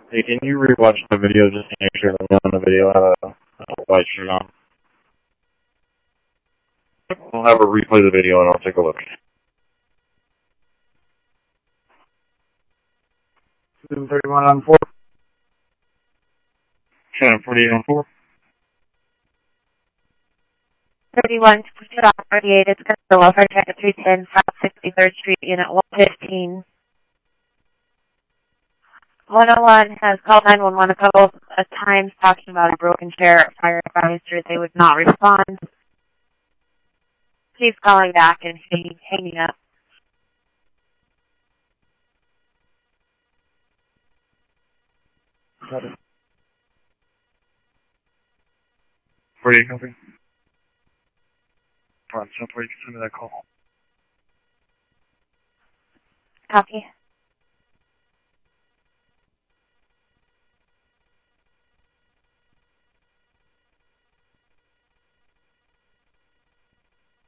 Hey, can you rewatch the video just to make sure that on the video have a white shirt on? I'll have her replay the video and I'll take a look. 731 on 4. Shannon 48 on 4. 31 48, it's going to go over check at 310 South 63rd Street, Unit 115. 101 has called 911 a couple of times talking about a broken chair at fire advisory. They would not respond. He's calling back and hanging up. Got it. 48 copy. Alright, so you can send me that call. Copy.